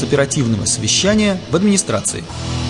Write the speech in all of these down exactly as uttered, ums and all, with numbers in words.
с оперативного совещания в администрации.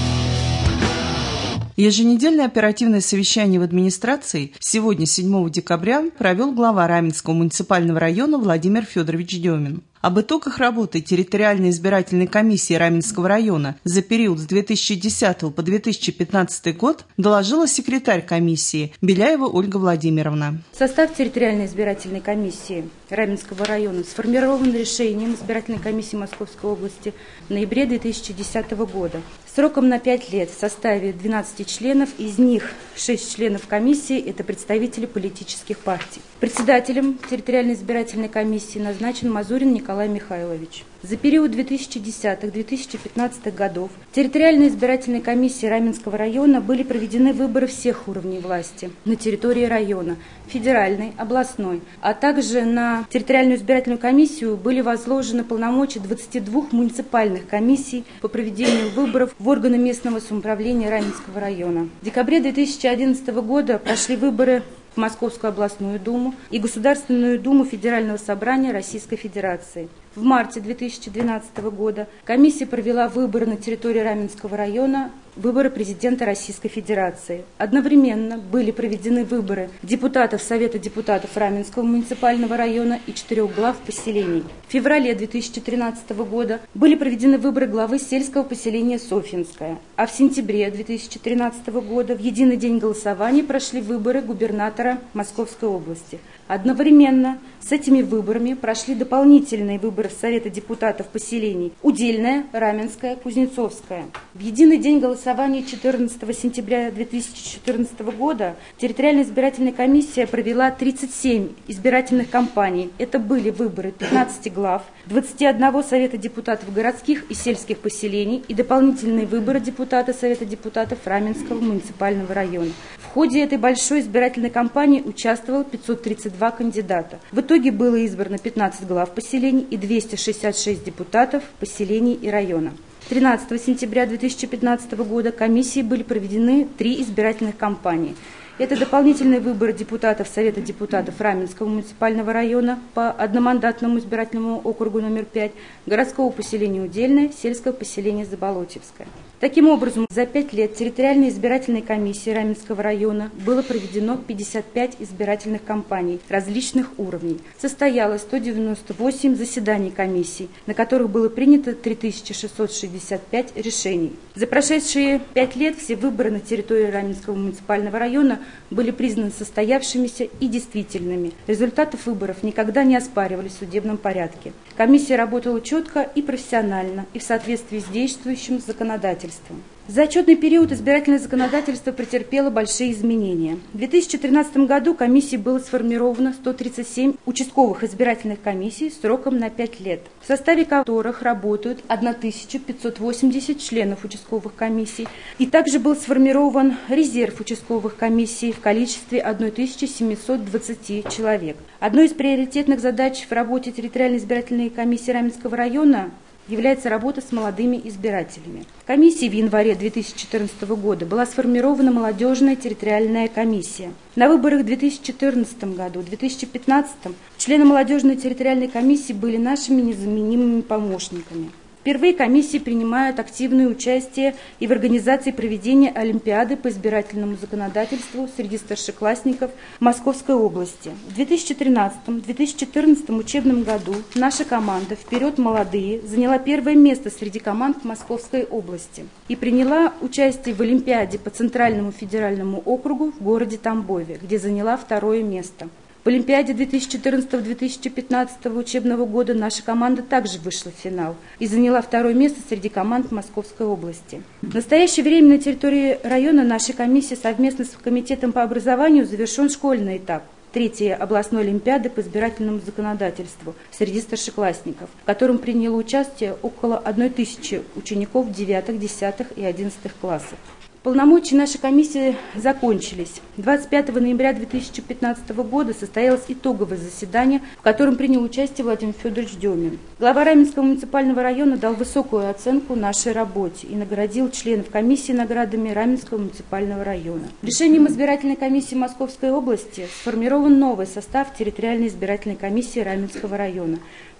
Еженедельное оперативное совещание в администрации сегодня, седьмого декабря, провел глава Раменского муниципального района Владимир Федорович Демин. Об итогах работы территориальной избирательной комиссии Раменского района за период с две тысячи десятого по две тысячи пятнадцатый год доложила секретарь комиссии Беляева Ольга Владимировна. Состав территориальной избирательной комиссии Раменского района сформирован решением избирательной комиссии Московской области в ноябре две тысячи десятого года. Сроком на пять лет в составе двенадцати членов, из них шесть членов комиссии – это представители политических партий. Председателем территориальной избирательной комиссии назначен Мазурин Николай Михайлович. За период две тысячи десятого — две тысячи пятнадцатого годов в территориальной избирательной комиссии Раменского района были проведены выборы всех уровней власти на территории района, федеральной, областной, а также на территориальную избирательную комиссию были возложены полномочия двадцати двух муниципальных комиссий по проведению выборов в органы местного самоуправления Раменского района. В декабре две тысячи одиннадцатого года прошли выборы в Московскую областную думу и Государственную думу Федерального собрания Российской Федерации. В марте две тысячи двенадцатого года комиссия провела выборы на территории Раменского района, выборы президента Российской Федерации. Одновременно были проведены выборы депутатов Совета депутатов Раменского муниципального района и четырех глав поселений. В феврале две тысячи тринадцатого года были проведены выборы главы сельского поселения Софьинское, а в сентябре две тысячи тринадцатого года в единый день голосования прошли выборы губернатора Московской области. Одновременно с этими выборами прошли дополнительные выборы в Совета депутатов поселений Удельное, Раменское, Кузнецовское. В единый день голосования четырнадцатого сентября две тысячи четырнадцатого года территориальная избирательная комиссия провела тридцать семь избирательных кампаний. Это были выборы пятнадцати глав, двадцати одного Совета депутатов городских и сельских поселений и дополнительные выборы депутата Совета депутатов Раменского муниципального района. В ходе этой большой избирательной кампании участвовало пятьсот тридцать два кандидата. В итоге было избрано пятнадцать глав поселений и двести шестьдесят шесть депутатов поселений и района. тринадцатого сентября две тысячи пятнадцатого года комиссией были проведены три избирательных кампании. Это дополнительные выборы депутатов Совета депутатов Раменского муниципального района по одномандатному избирательному округу номер пять, городского поселения Удельное, сельского поселения Заболотьевское. Таким образом, за пять лет территориальной избирательной комиссии Раменского района было проведено пятьдесят пять избирательных кампаний различных уровней. Состоялось сто девяносто восемь заседаний комиссий, на которых было принято три тысячи шестьсот шестьдесят пять решений. За прошедшие пять лет все выборы на территории Раменского муниципального района были признаны состоявшимися и действительными. Результатов выборов никогда не оспаривались в судебном порядке. Комиссия работала четко и профессионально и в соответствии с действующим законодательством. За отчетный период избирательное законодательство претерпело большие изменения. В две тысячи тринадцатом году комиссией было сформировано сто тридцать семь участковых избирательных комиссий сроком на пять лет, в составе которых работают тысяча пятьсот восемьдесят членов участковых комиссий. И также был сформирован резерв участковых комиссий в количестве тысячи семисот двадцати человек. Одной из приоритетных задач в работе территориальной избирательной комиссии Раменского района является работа с молодыми избирателями. Комиссией в январе две тысячи четырнадцатого года была сформирована молодежная территориальная комиссия. На выборах в две тысячи четырнадцатом году, две тысячи пятнадцатом члены молодежной территориальной комиссии были нашими незаменимыми помощниками. Впервые комиссии принимают активное участие и в организации проведения Олимпиады по избирательному законодательству среди старшеклассников Московской области. В две тысячи тринадцатом — две тысячи четырнадцатом учебном году наша команда «Вперед, молодые» заняла первое место среди команд Московской области и приняла участие в Олимпиаде по Центральному федеральному округу в городе Тамбове, где заняла второе место. В Олимпиаде две тысячи четырнадцатого — две тысячи пятнадцатого учебного года наша команда также вышла в финал и заняла второе место среди команд Московской области. В настоящее время на территории района нашей комиссии совместно с Комитетом по образованию завершен школьный этап третьей областной олимпиады по избирательному законодательству среди старшеклассников, в котором приняло участие около тысячи учеников девятых, десятых и одиннадцатых классов. Полномочия нашей комиссии закончились. двадцать пятого ноября две тысячи пятнадцатого года состоялось итоговое заседание, в котором принял участие Владимир Федорович Демин. Глава Раменского муниципального района дал высокую оценку нашей работе и наградил членов комиссии наградами Раменского муниципального района. Решением избирательной комиссии Московской области сформирован новый состав территориальной избирательной комиссии Раменского района.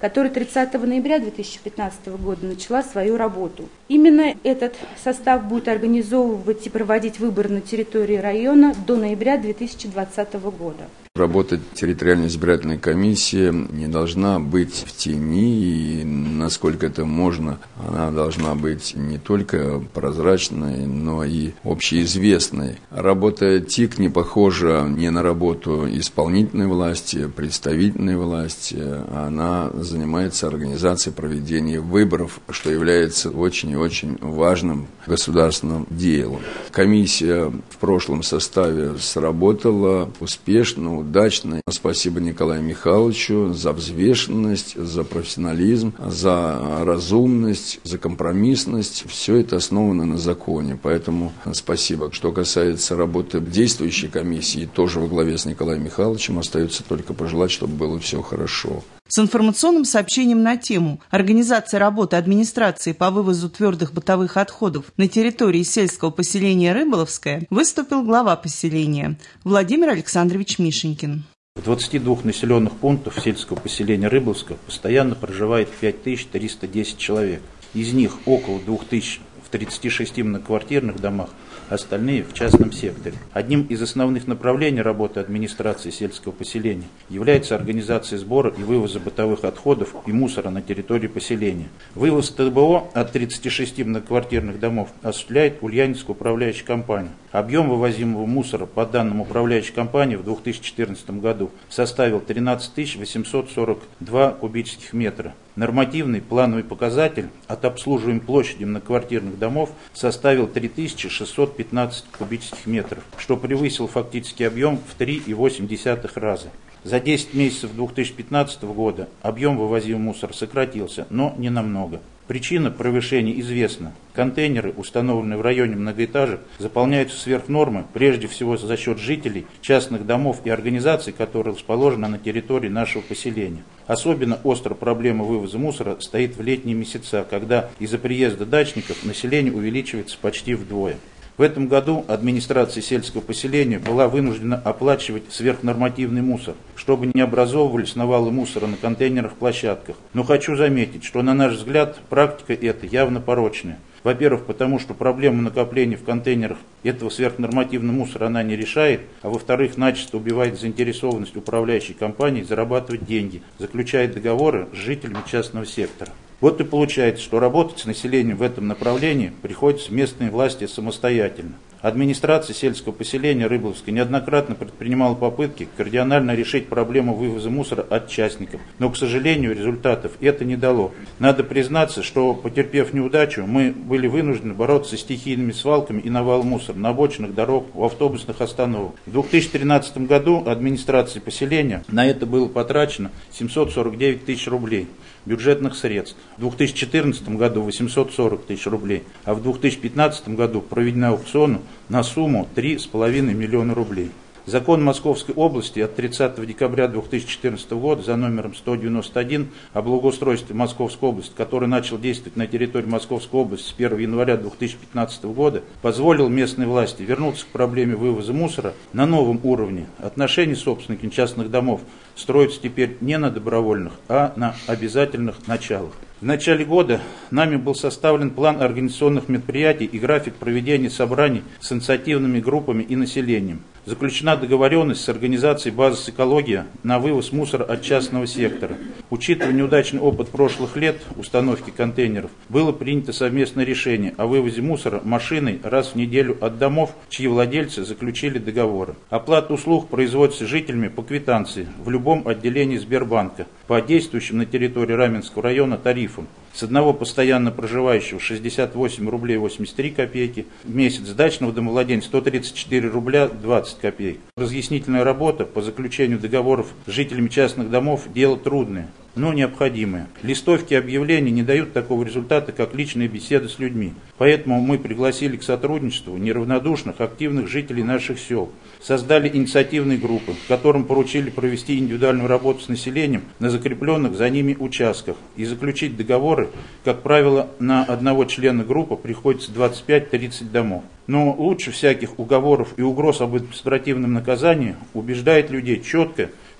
которая тридцатого ноября две тысячи пятнадцатого года начала свою работу. Именно этот состав будет организовывать и проводить выборы на территории района до ноября две тысячи двадцатого года. Работа территориальной избирательной комиссии не должна быть в тени, и насколько это можно, она должна быть не только прозрачной, но и общеизвестной. Работа ТИК не похожа ни на работу исполнительной власти, представительной власти. Она занимается организацией проведения выборов, что является очень и очень важным государственным делом. Комиссия в прошлом составе сработала успешно, удачно. Спасибо Николаю Михайловичу за взвешенность, за профессионализм, за разумность, за компромиссность. Все это основано на законе, поэтому спасибо. Что касается работы действующей комиссии, тоже во главе с Николаем Михайловичем, остается только пожелать, чтобы было все хорошо. С информационным сообщением на тему «Организация работы администрации по вывозу твердых бытовых отходов на территории сельского поселения Рыболовское» выступил глава поселения Владимир Александрович Мишенькин. В двадцати двух населенных пунктах сельского поселения Рыболовского постоянно проживает пять тысяч триста десять человек. Из них около двух тысяч в тридцати шести многоквартирных домах, остальные в частном секторе. Одним из основных направлений работы администрации сельского поселения является организация сбора и вывоза бытовых отходов и мусора на территории поселения. Вывоз ТБО от тридцати шести многоквартирных домов осуществляет Ульяновская управляющая компания. Объем вывозимого мусора по данным управляющей компании в две тысячи четырнадцатом году составил тринадцать тысяч восемьсот сорок два кубических метра. Нормативный плановый показатель от обслуживаемой площади многоквартирных домов составил три тысячи шестьсот пятнадцать кубических метров, что превысил фактический объем в три целых восемь десятых раза. За десять месяцев две тысячи пятнадцатого года объем вывозимого мусора сократился, но не намного. Причина превышения известна. Контейнеры, установленные в районе многоэтажек, заполняются сверх нормы, прежде всего за счет жителей, частных домов и организаций, которые расположены на территории нашего поселения. Особенно остро проблема вывоза мусора стоит в летние месяца, когда из-за приезда дачников население увеличивается почти вдвое. В этом году администрация сельского поселения была вынуждена оплачивать сверхнормативный мусор, чтобы не образовывались навалы мусора на контейнерных площадках. Но хочу заметить, что на наш взгляд практика эта явно порочная. Во-первых, потому что проблему накопления в контейнерах этого сверхнормативного мусора она не решает, а во-вторых, начисто убивает заинтересованность управляющей компании зарабатывать деньги, заключая договоры с жителями частного сектора. Вот и получается, что работать с населением в этом направлении приходится местной власти самостоятельно. Администрация сельского поселения Рыболовское неоднократно предпринимала попытки кардинально решить проблему вывоза мусора от частников, но, к сожалению, результатов это не дало. Надо признаться, что, потерпев неудачу, мы были вынуждены бороться с стихийными свалками и навалом мусора на обочинах дорог, у автобусных остановок. В две тысячи тринадцатом году администрации поселения на это было потрачено семьсот сорок девять тысяч рублей бюджетных средств. В две тысячи четырнадцатом году восемьсот сорок тысяч рублей, а в две тысячи пятнадцатом году проведена аукцион на сумму три с половиной миллиона рублей. Закон Московской области от тридцатого декабря две тысячи четырнадцатого года за номером сто девяносто один о благоустройстве Московской области, который начал действовать на территории Московской области с первого января две тысячи пятнадцатого года, позволил местной власти вернуться к проблеме вывоза мусора на новом уровне. Отношения с собственниками частных домов строятся теперь не на добровольных, а на обязательных началах. В начале года нами был составлен план организационных мероприятий и график проведения собраний с инициативными группами и населением. Заключена договоренность с организацией «Базис Экология» на вывоз мусора от частного сектора. Учитывая неудачный опыт прошлых лет установки контейнеров, было принято совместное решение о вывозе мусора машиной раз в неделю от домов, чьи владельцы заключили договоры. Оплата услуг производится жителями по квитанции в любом отделении Сбербанка по действующим на территории Раменского района тарифам. С одного постоянно проживающего шестьдесят восемь рублей восемьдесят три копейки в месяц, с дачного домовладения сто тридцать четыре рубля двадцать копеек. Разъяснительная работа по заключению договоров с жителями частных домов – дело трудное, но необходимое. Листовки объявлений не дают такого результата, как личные беседы с людьми. Поэтому мы пригласили к сотрудничеству неравнодушных, активных жителей наших сел. Создали инициативные группы, которым поручили провести индивидуальную работу с населением на закрепленных за ними участках и заключить договоры. Как правило, на одного члена группы приходится двадцать пять - тридцать домов. Но лучше всяких уговоров и угроз об административном наказании убеждает людей четко,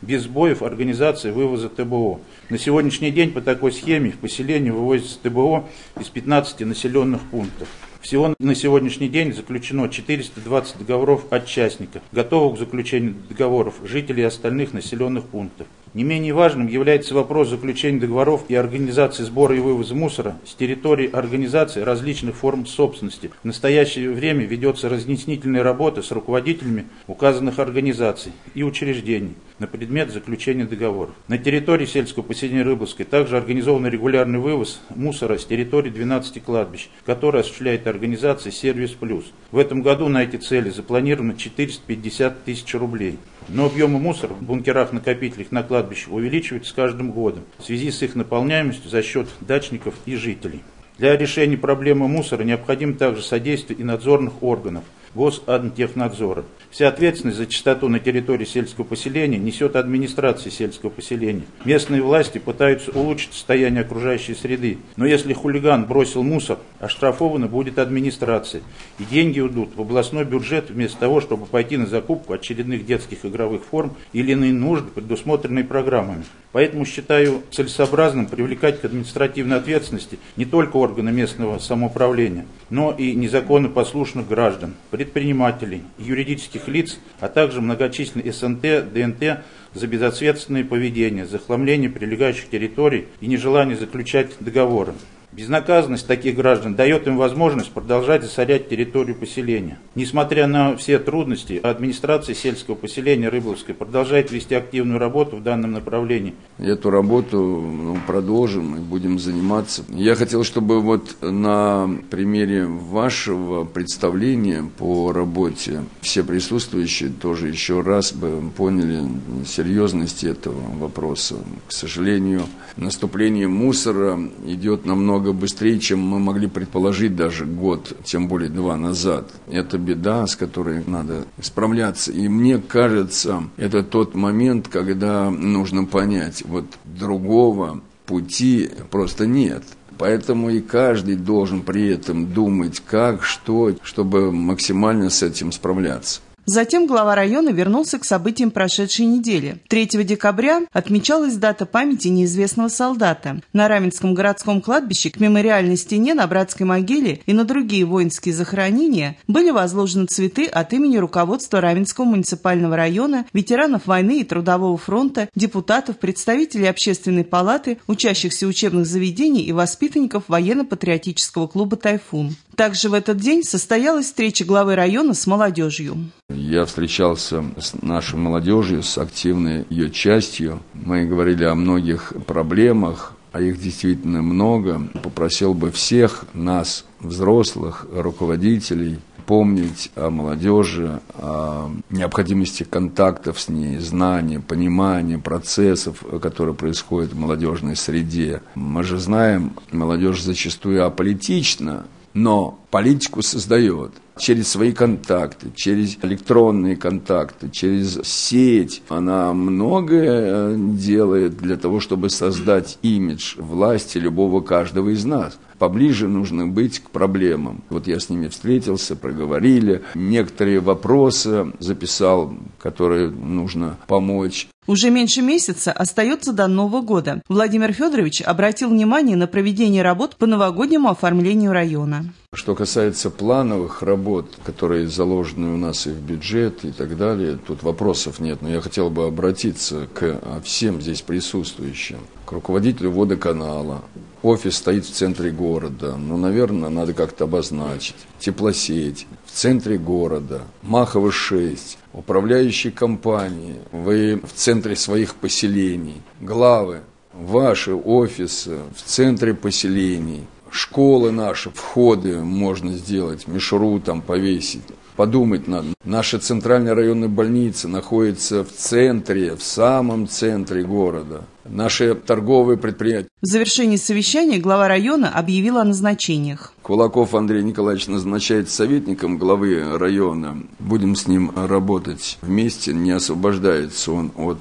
без сбоев организации вывоза ТБО. На сегодняшний день по такой схеме в поселение вывозится ТБО из пятнадцати населенных пунктов. Всего на сегодняшний день заключено четыреста двадцать договоров от частников, готовых к заключению договоров жителей остальных населенных пунктов. Не менее важным является вопрос заключения договоров и организации сбора и вывоза мусора с территории организации различных форм собственности. В настоящее время ведется разъяснительная работа с руководителями указанных организаций и учреждений на предмет заключения договоров. На территории сельского поселения Рыбловской также организован регулярный вывоз мусора с территории двенадцати кладбищ, который осуществляет организация «Сервис Плюс». В этом году на эти цели запланировано четыреста пятьдесят тысяч рублей. Но объемы мусора в бункерах-накопителях на кладбище увеличиваются с каждым годом в связи с их наполняемостью за счет дачников и жителей. Для решения проблемы мусора необходимо также содействие и надзорных органов Госадмтехнадзора. Вся ответственность за чистоту на территории сельского поселения несет администрация сельского поселения. Местные власти пытаются улучшить состояние окружающей среды, но если хулиган бросил мусор, оштрафована будет администрация, и деньги уйдут в областной бюджет вместо того, чтобы пойти на закупку очередных детских игровых форм или иные нужды, предусмотренные программами. Поэтому считаю целесообразным привлекать к административной ответственности не только органы местного самоуправления, но и незаконнопослушных граждан, предпринимателей, юридических лиц, а также многочисленные эс эн тэ, дэ эн тэ за безответственное поведение, захламление прилегающих территорий и нежелание заключать договоры. Безнаказанность таких граждан дает им возможность продолжать засорять территорию поселения. Несмотря на все трудности, администрация сельского поселения Рыбловской продолжает вести активную работу в данном направлении. Эту работу ну, продолжим и будем заниматься. Я хотел, чтобы вот на примере вашего представления по работе все присутствующие тоже еще раз бы поняли серьезность этого вопроса. К сожалению, наступление мусора идет намного быстрее, чем мы могли предположить даже год, тем более два назад. Это беда, с которой надо справляться. И мне кажется, это тот момент, когда нужно понять, вот другого пути просто нет. Поэтому и каждый должен при этом думать, как, что, чтобы максимально с этим справляться. Затем глава района вернулся к событиям прошедшей недели. третьего декабря отмечалась дата памяти неизвестного солдата. На Раменском городском кладбище к мемориальной стене на Братской могиле и на другие воинские захоронения были возложены цветы от имени руководства Раменского муниципального района, ветеранов войны и Трудового фронта, депутатов, представителей общественной палаты, учащихся учебных заведений и воспитанников военно-патриотического клуба «Тайфун». Также в этот день состоялась встреча главы района с молодежью. Я встречался с нашей молодежью, с активной ее частью. Мы говорили о многих проблемах, а их действительно много. Попросил бы всех нас, взрослых, руководителей, помнить о молодежи, о необходимости контактов с ней, знания, понимания процессов, которые происходят в молодежной среде. Мы же знаем, молодежь зачастую аполитична, но политику создает через свои контакты, через электронные контакты, через сеть. Она многое делает для того, чтобы создать имидж власти любого каждого из нас. Поближе нужно быть к проблемам. Вот я с ними встретился, проговорили. Некоторые вопросы записал, которые нужно помочь. Уже меньше месяца остается до Нового года. Владимир Федорович обратил внимание на проведение работ по новогоднему оформлению района. Что касается плановых работ, которые заложены у нас и в бюджет и так далее, тут вопросов нет. Но я хотел бы обратиться к всем здесь присутствующим, к руководителю водоканала. Офис стоит в центре города, ну, наверное, надо как-то обозначить. Теплосеть в центре города, Махова шесть, управляющие компании, вы в центре своих поселений, главы, ваши офисы в центре поселений, школы наши, входы можно сделать, мишуру там повесить. Подумать надо. Наша центральная районная больница находится в центре, в самом центре города. Наши торговые предприятия. В завершении совещания глава района объявил о назначениях. Кулаков Андрей Николаевич назначается советником главы района. Будем с ним работать вместе. Не освобождается он от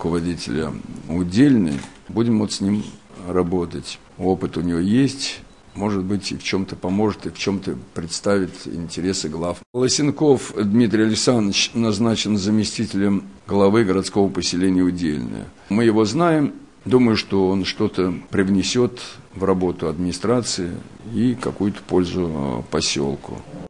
руководителя удельной. Будем вот с ним работать. Опыт у него есть. может быть, и в чем-то поможет, и в чем-то представит интересы глав. Лосенков Дмитрий Александрович назначен заместителем главы городского поселения Удельное. Мы его знаем. Думаю, что он что-то привнесет в работу администрации и какую-то пользу поселку.